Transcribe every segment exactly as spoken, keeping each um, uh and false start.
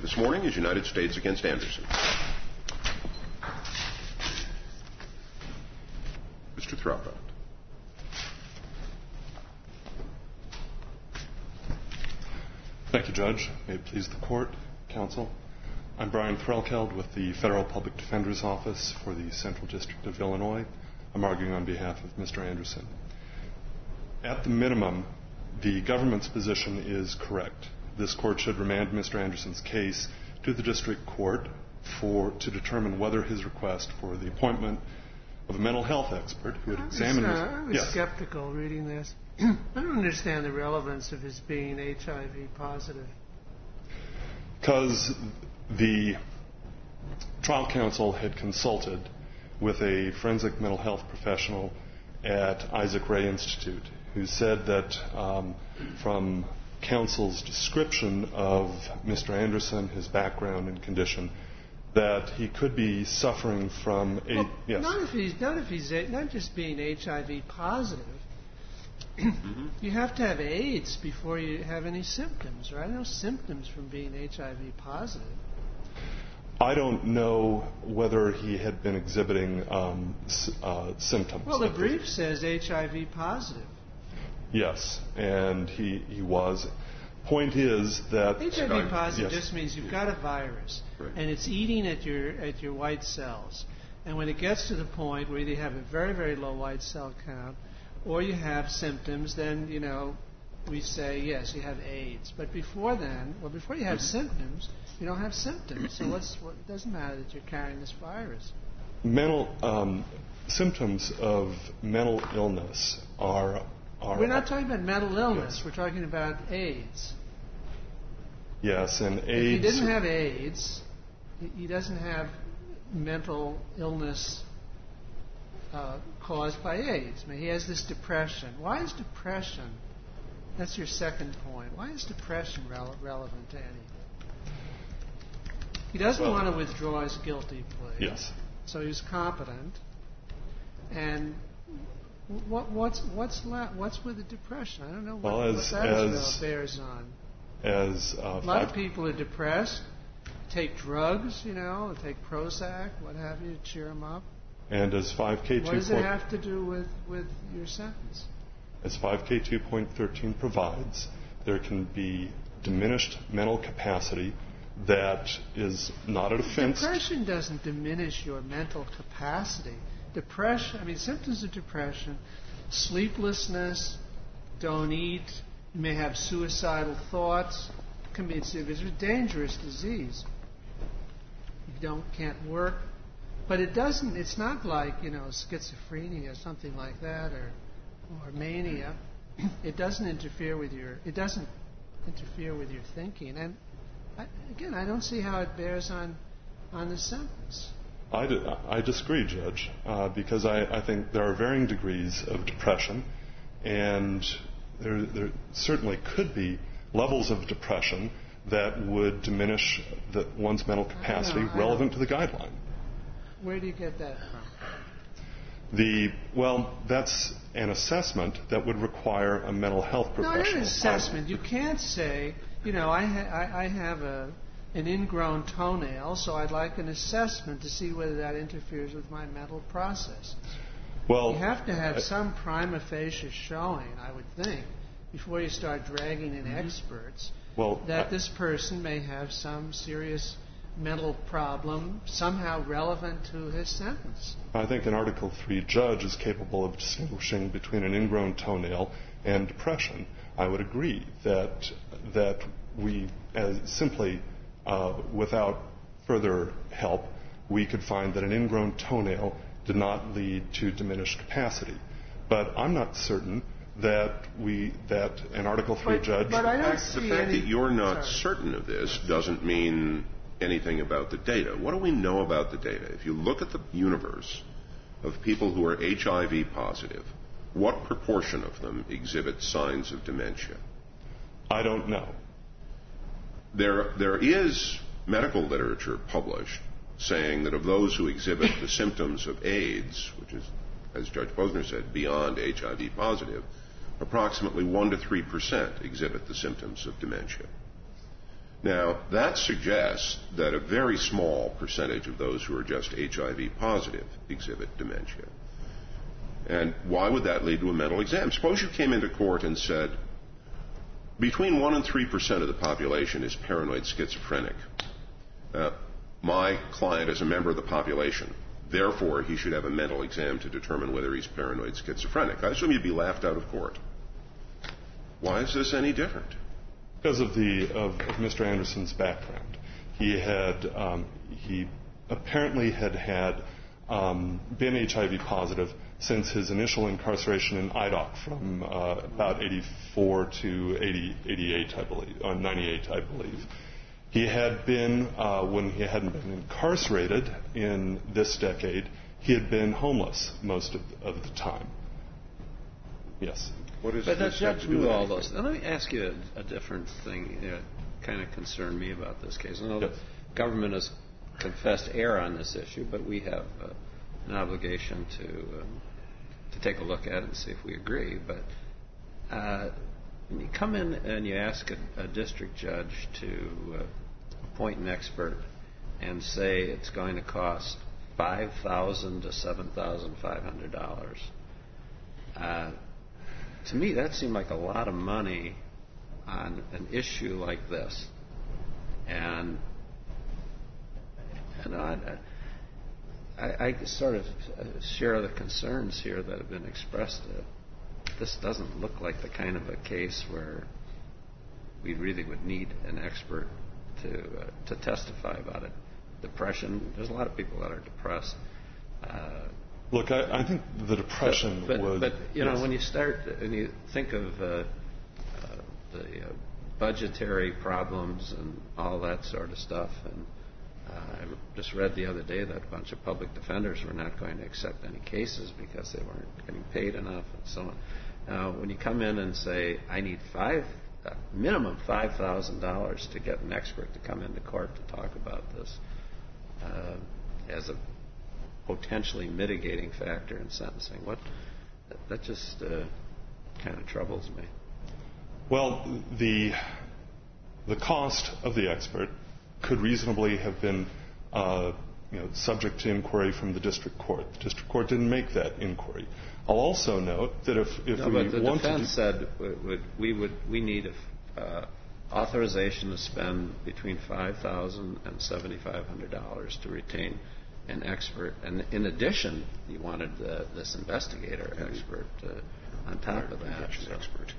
this morning is United States against Anderson. Mister Threlkeld. Thank you, Judge. May it please the Court, Counsel. I'm Brian Threlkeld with the Federal Public Defender's Office for the Central District of Illinois. I'm arguing on behalf of Mister Anderson. At the minimum, the government's position is correct. This Court should remand Mister Anderson's case to the District Court for to determine whether his request for the appointment of a mental health expert who would examine his... I was yes. skeptical reading this. I don't understand the relevance of his being H I V positive. Because the trial counsel had consulted with a forensic mental health professional at Isaac Ray Institute who said that um, from counsel's description of Mister Anderson, his background and condition, that he could be suffering from a... Well, yes. Not if he's, not if he's, not just being H I V positive. Mm-hmm. You have to have AIDS before you have any symptoms, right? No symptoms from being H I V positive. I don't know whether he had been exhibiting um, uh, symptoms. Well, the brief says H I V positive. Yes, and he, he was. Point is that... H I V positive yes. just means you've got a virus, right. and it's eating at your at your white cells. And when it gets to the point where you have a very, very low white cell count, or you have symptoms, then, you know, we say, yes, you have AIDS. But before then, well, before you have symptoms, you don't have symptoms. So what's, what, it doesn't matter that you're carrying this virus. Mental um, symptoms of mental illness are... are We're not talking about mental illness. Yes. We're talking about AIDS. Yes, and AIDS... If he didn't have AIDS, he doesn't have mental illness uh, caused by AIDS. I mean, he has this depression. Why is depression... That's your second point. Why is depression rele- relevant to anything? He doesn't well, want to withdraw his guilty plea. Yes. So he's competent. And what, what's what's la- what's with the depression? I don't know what, well, what as, that as, is, bears on. As uh, A lot of people are depressed, take drugs, you know, take Prozac, what have you, to cheer them up. And as five K two... What does it have to do with, with your sentence? As five K two point thirteen provides, there can be diminished mental capacity that is not a defense. Depression doesn't diminish your mental capacity. Depression, I mean, symptoms of depression, sleeplessness, don't eat, you may have suicidal thoughts, can be, it's a dangerous disease. You don't, can't work. But it doesn't, it's not like, you know, schizophrenia or something like that, or or mania. It doesn't interfere with your it doesn't interfere with your thinking. And I, again, I don't see how it bears on on the sentence. I, d- I disagree, Judge, uh, because I, I think there are varying degrees of depression, and there, there certainly could be levels of depression that would diminish the, one's mental capacity know, relevant to the guideline. Where do you get that from? The well, that's an assessment that would require a mental health professional. No, not an assessment. You can't say, you know, I, ha- I, I have a an ingrown toenail, so I'd like an assessment to see whether that interferes with my mental process. Well, you have to have I, some prima facie showing, I would think, before you start dragging in experts, well, that I, this person may have some serious mental problem somehow relevant to his sentence. I think an Article three judge is capable of distinguishing between an ingrown toenail and depression. I would agree that that we as simply, uh, without further help, we could find that an ingrown toenail did not lead to diminished capacity. But I'm not certain that we that an Article three but, judge... But I don't the fact, see the fact any, that you're not sorry. certain of this doesn't mean anything about the data. What do we know about the data? If you look at the universe of people who are H I V positive, what proportion of them exhibit signs of dementia? I don't know. There, there is medical literature published saying that of those who exhibit the symptoms of AIDS, which is, as Judge Posner said, beyond H I V positive, approximately one to three percent exhibit the symptoms of dementia. Now, that suggests that a very small percentage of those who are just H I V positive exhibit dementia. And why would that lead to a mental exam? Suppose you came into court and said, between one and three percent of the population is paranoid schizophrenic. Uh, my client is a member of the population. Therefore, he should have a mental exam to determine whether he's paranoid schizophrenic. I assume you'd be laughed out of court. Why is this any different? Because of the of, of Mister Anderson's background. He had um, he apparently had had um, been H I V positive since his initial incarceration in I D O C from uh, about eighty-four to eighty, eighty-eight, I believe, or ninety-eight, I believe. He had been, uh, when he hadn't been incarcerated in this decade, he had been homeless most of, of the time. Yes. What is but the this judge have to do knew with all anything? those. Now, let me ask you a, a different thing that kind of concerned me about this case. I know Yes. the government has confessed error on this issue, but we have uh, an obligation to um, to take a look at it and see if we agree. But uh, when you come in and you ask a, a district judge to uh, appoint an expert and say it's going to cost five thousand to seven thousand five hundred dollars, uh, to me that seemed like a lot of money on an issue like this. And you know, I, I, I sort of share the concerns here that have been expressed. Uh, this doesn't look like the kind of a case where we really would need an expert to uh, to testify about it. Depression. There's a lot of people that are depressed. Uh, Look, I, I think the depression but, but, would. But you know, yes. when you start and you think of uh, uh, the uh, budgetary problems and all that sort of stuff, and uh, I just read the other day that a bunch of public defenders were not going to accept any cases because they weren't getting paid enough and so on. Now, when you come in and say, I need five, uh, minimum five thousand dollars to get an expert to come into court to talk about this uh, as a potentially mitigating factor in sentencing, what that just uh, kind of troubles me. Well, the the cost of the expert could reasonably have been uh, you know, subject to inquiry from the district court. The district court didn't make that inquiry. I'll also note that if, if no, we but the want defense to said we would, we would we need a, uh, authorization to spend between five thousand dollars and seven thousand five hundred dollars to retain an expert, and in addition, you wanted uh, this investigator expert uh, on top of that. So. Expert.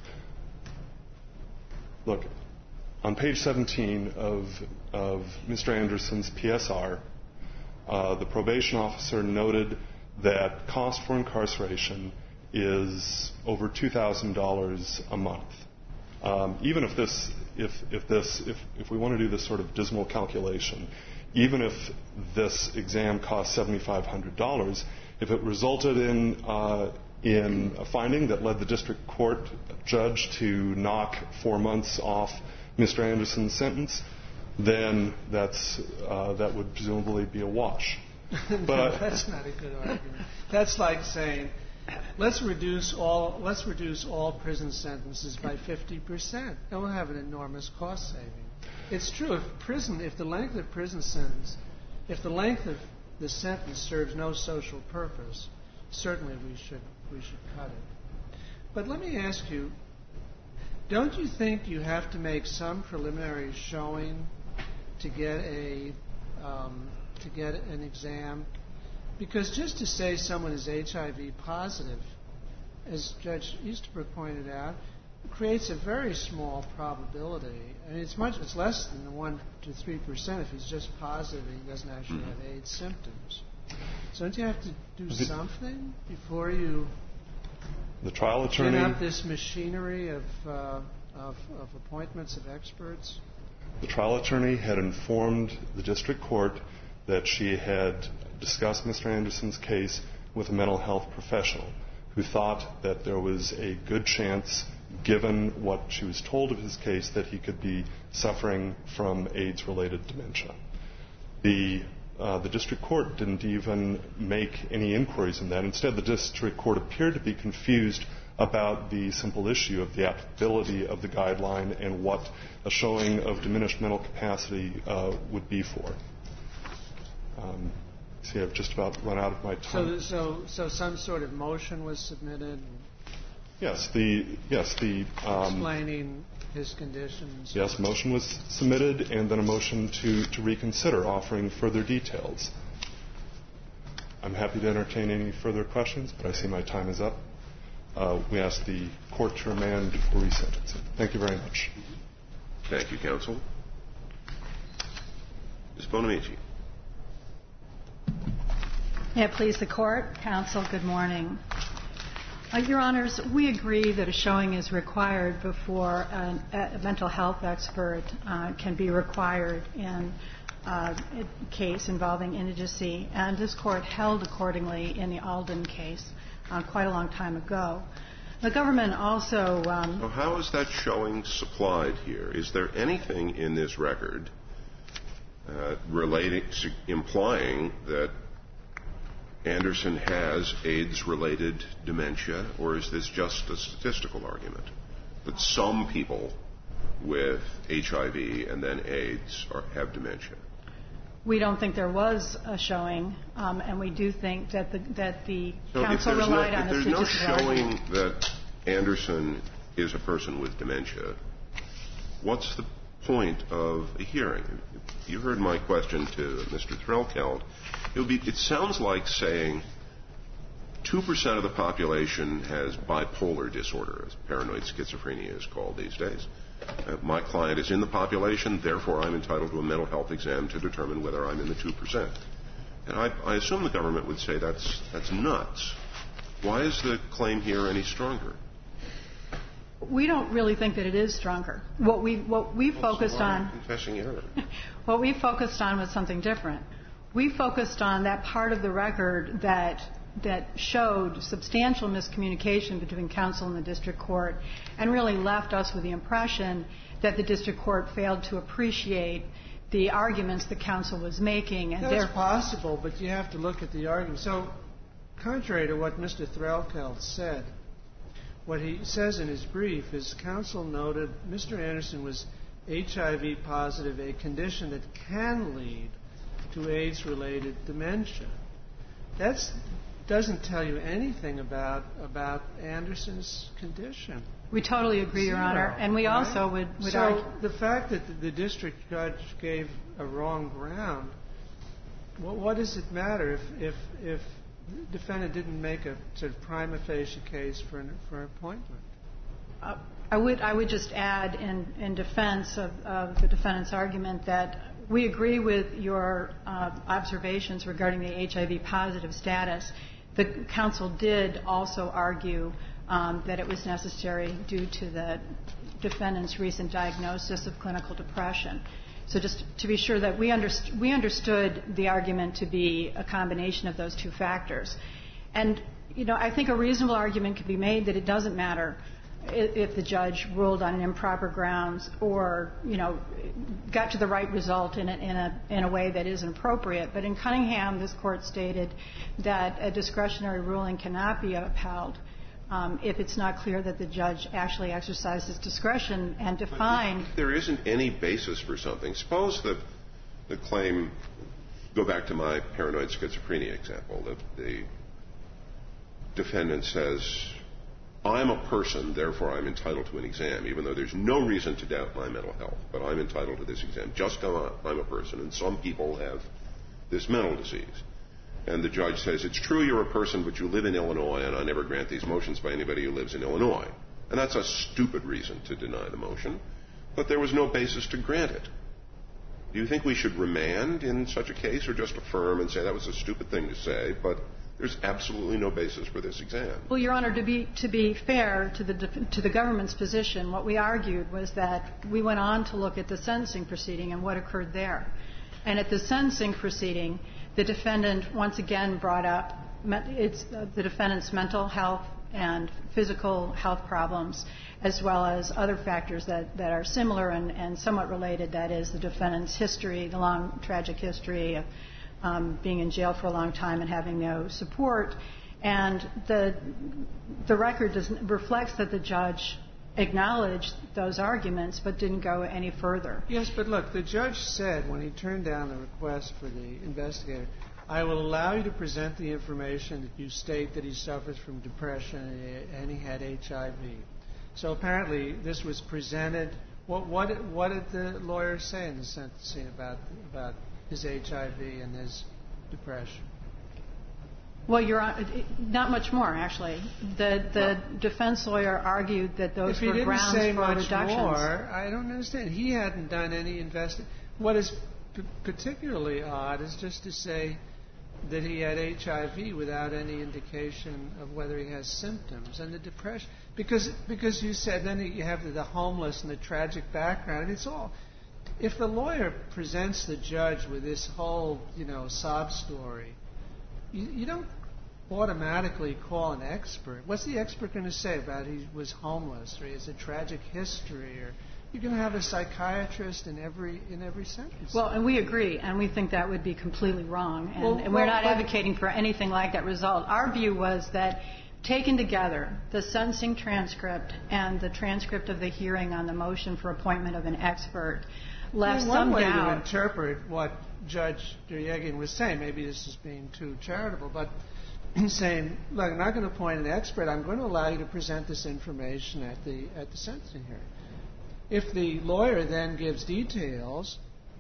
Look, on page seventeen of, of Mister Anderson's P S R, uh, the probation officer noted that cost for incarceration is over two thousand dollars a month. Um, even if this, if, if this, if, if we want to do this sort of dismal calculation, even if this exam cost seven thousand five hundred dollars, if it resulted in uh, in a finding that led the district court judge to knock four months off Mister Anderson's sentence, then that's uh, that would presumably be a wash. But that's not a good argument. That's like saying, let's reduce all let's reduce all prison sentences by fifty percent. That will have an enormous cost saving. It's true. If prison, if the length of prison sentence, if the length of the sentence serves no social purpose, certainly we should we should cut it. But let me ask you: don't you think you have to make some preliminary showing to get a um, to get an exam? Because just to say someone is H I V positive, as Judge Easterbrook pointed out, creates a very small probability. I mean, it's much it's less than the one to three percent if he's just positive and he doesn't actually have AIDS symptoms. So don't you have to do something before you the trial attorney spin up this machinery of, uh, of of appointments of experts? The trial attorney had informed the district court that she had discussed Mister Anderson's case with a mental health professional who thought that there was a good chance, given what she was told of his case, that he could be suffering from AIDS-related dementia. The, uh, the district court didn't even make any inquiries in that. Instead, the district court appeared to be confused about the simple issue of the applicability of the guideline and what a showing of diminished mental capacity uh, would be for. Um, see, I've just about run out of my time. So, so, so some sort of motion was submitted? Yes, the yes the um, explaining his conditions. Yes, motion was submitted, and then a motion to, to reconsider, offering further details. I'm happy to entertain any further questions, but I see my time is up. Uh, we ask the court to remand for resentencing. Thank you very much. Thank you, counsel. Miz Bonamici. May it please the court, counsel, good morning. Uh, Your Honors, we agree that a showing is required before an, a mental health expert uh, can be required in uh, a case involving indigency, and this court held accordingly in the Alden case uh, quite a long time ago. The government also... Um, so how is that showing supplied here? Is there anything in this record uh, relating, implying that Anderson has AIDS-related dementia, or is this just a statistical argument that some people with H I V and then AIDS are, have dementia? We don't think there was a showing, um, and we do think that the, that the so counsel relied no, on a statistical statistical argument. If there's no showing argument. that Anderson is a person with dementia, what's the point of a hearing? You heard my question to Mister Threlkeld. It, would be, it sounds like saying two percent of the population has bipolar disorder, as paranoid schizophrenia is called these days. Uh, my client is in the population, therefore I'm entitled to a mental health exam to determine whether I'm in the two percent. And I, I assume the government would say that's, that's nuts. Why is the claim here any stronger? We don't really think that it is stronger. What we what we well, focused so on confessing error. What we focused on was something different. We focused on that part of the record that that showed substantial miscommunication between counsel and the district court, and really left us with the impression that the district court failed to appreciate the arguments the counsel was making. And that's possible, but you have to look at the argument. So, contrary to what Mister Threlkeld said, what he says in his brief is counsel noted Mister Anderson was H I V positive, a condition that can lead to AIDS-related dementia. That doesn't tell you anything about about Anderson's condition. We totally agree, Your Zero, Honor, and we right? also would, would so argue. the fact that the district judge gave a wrong ground, what, what does it matter if if if the defendant didn't make a sort of prima facie case for an, for an appointment? Uh, I would I would just add in, in defense of, of the defendant's argument that we agree with your uh, observations regarding the H I V positive status. The counsel did also argue um, that it was necessary due to the defendant's recent diagnosis of clinical depression. So just to be sure that we, underst- we understood the argument to be a combination of those two factors. And, you know, I think a reasonable argument could be made that it doesn't matter if the judge ruled on improper grounds or, you know, got to the right result in a, in a, in a way that isn't appropriate. But in Cunningham, this court stated that a discretionary ruling cannot be upheld um, if it's not clear that the judge actually exercised his discretion and defined. If there isn't any basis for something. Suppose that the claim, go back to my paranoid schizophrenia example, that the defendant says, I'm a person, therefore I'm entitled to an exam, even though there's no reason to doubt my mental health, but I'm entitled to this exam. Just I'm a person, and some people have this mental disease. And the judge says, it's true you're a person, but you live in Illinois, and I never grant these motions by anybody who lives in Illinois. And that's a stupid reason to deny the motion, but there was no basis to grant it. Do you think we should remand in such a case, or just affirm and say that was a stupid thing to say, but there's absolutely no basis for this exam? Well, Your Honor, to be to be fair to the to the government's position, what we argued was that we went on to look at the sentencing proceeding and what occurred there. And at the sentencing proceeding, the defendant once again brought up it's uh, the defendant's mental health and physical health problems, as well as other factors that, that are similar and, and somewhat related. That is, the defendant's history, the long tragic history of Um, being in jail for a long time and having no support. And the the record does, reflects that the judge acknowledged those arguments but didn't go any further. Yes, but look, the judge said when he turned down the request for the investigator, I will allow you to present the information that you state that he suffers from depression and he had H I V. So apparently this was presented. What, what, what did the lawyer say in the sentencing about, about his H I V and his depression? Well, Your Honor, not much more, actually. The the well, defense lawyer argued that those were grounds for reductions. If he didn't say much more, I don't understand. He hadn't done any investigation. What is p- particularly odd is just to say that he had H I V without any indication of whether he has symptoms. And the depression, because because you said then you have the homeless and the tragic background, and it's all. If the lawyer presents the judge with this whole, you know, sob story, You, you don't automatically call an expert. What's the expert going to say about he was homeless or he has a tragic history? Or you're going to have a psychiatrist in every in every sentence. Well, and we agree, and we think that would be completely wrong, and, well, and we're well, not advocating for anything like that result. Our view was that taken together, the sentencing transcript and the transcript of the hearing on the motion for appointment of an expert left well, some one way doubt. to interpret what Judge Deryagin was saying, maybe this is being too charitable, but saying, look, I'm not going to appoint an expert. I'm going to allow you to present this information at the at the sentencing hearing. If the lawyer then gives details,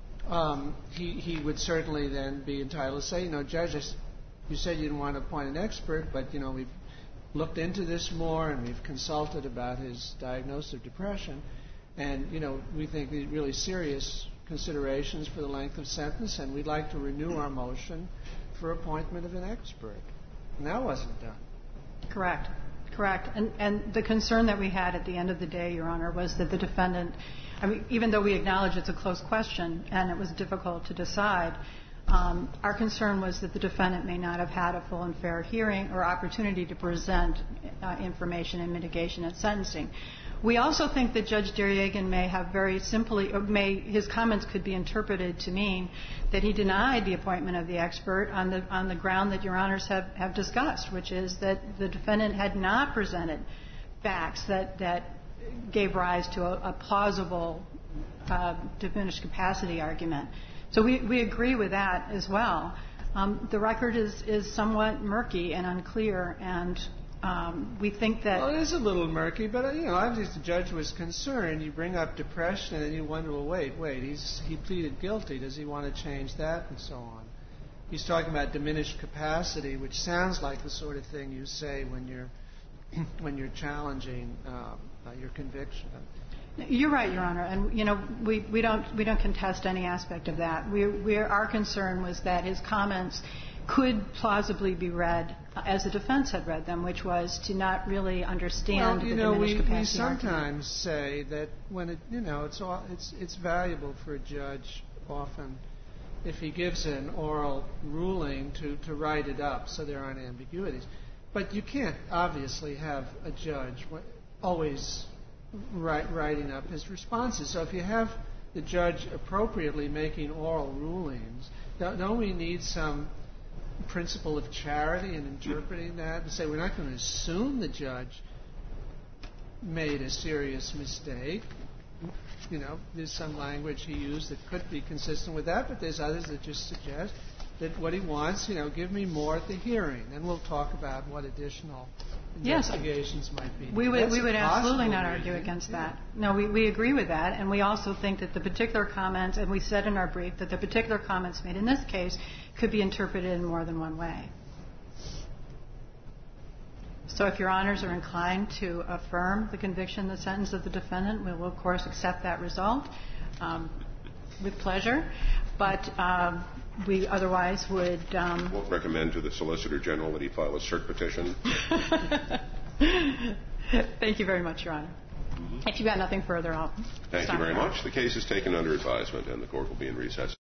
um, he he would certainly then be entitled to say, you know, Judge, you said you didn't want to appoint an expert, but, you know, we've looked into this more and we've consulted about his diagnosis of depression, and, you know, we think these really serious considerations for the length of sentence, and we'd like to renew our motion for appointment of an expert. And that wasn't done. Correct. Correct. And, and the concern that we had at the end of the day, Your Honor, was that the defendant, I mean, even though we acknowledge it's a close question and it was difficult to decide, um, our concern was that the defendant may not have had a full and fair hearing or opportunity to present uh, information and mitigation at sentencing. We also think that Judge Deryagin may have very simply, or may his comments could be interpreted to mean that he denied the appointment of the expert on the on the ground that Your Honors have, have discussed, which is that the defendant had not presented facts that, that gave rise to a, a plausible uh, diminished capacity argument. So we, we agree with that as well. Um, the record is, is somewhat murky and unclear, and Um, we think that... Well, it is a little murky, but, you know, obviously the judge was concerned. You bring up depression, and then you wonder, well, wait, wait, he's, he pleaded guilty. Does he want to change that, and so on? He's talking about diminished capacity, which sounds like the sort of thing you say when you're when you're challenging um, uh, your conviction. You're right, Your Honor, and you know we, we don't we don't contest any aspect of that. We we our concern was that his comments could plausibly be read as the defense had read them, which was to not really understand well, you the know, diminished we, capacity we sometimes argument. say that when it, you know, it's all, it's it's valuable for a judge often if he gives an oral ruling to, to write it up so there aren't ambiguities. But you can't obviously have a judge always write, writing up his responses. So if you have the judge appropriately making oral rulings, don't, don't we need some principle of charity in interpreting that and say we're not going to assume the judge made a serious mistake? You know, there's some language he used that could be consistent with that, but there's others that just suggest that what he wants, you know, give me more at the hearing, and we'll talk about what additional investigations yes. might be. We would, That's we would absolutely not reading. argue against yeah. that. No, we, we agree with that, and we also think that the particular comments, and we said in our brief that the particular comments made in this case could be interpreted in more than one way. So if Your Honors are inclined to affirm the conviction, the sentence of the defendant, we will, of course, accept that result um, with pleasure. But um, we otherwise would... Um, we'll recommend to the Solicitor General that he file a cert petition. Thank you very much, Your Honor. Mm-hmm. If you've got nothing further, I'll Thank stop you very now. much. The case is taken under advisement, and the Court will be in recess.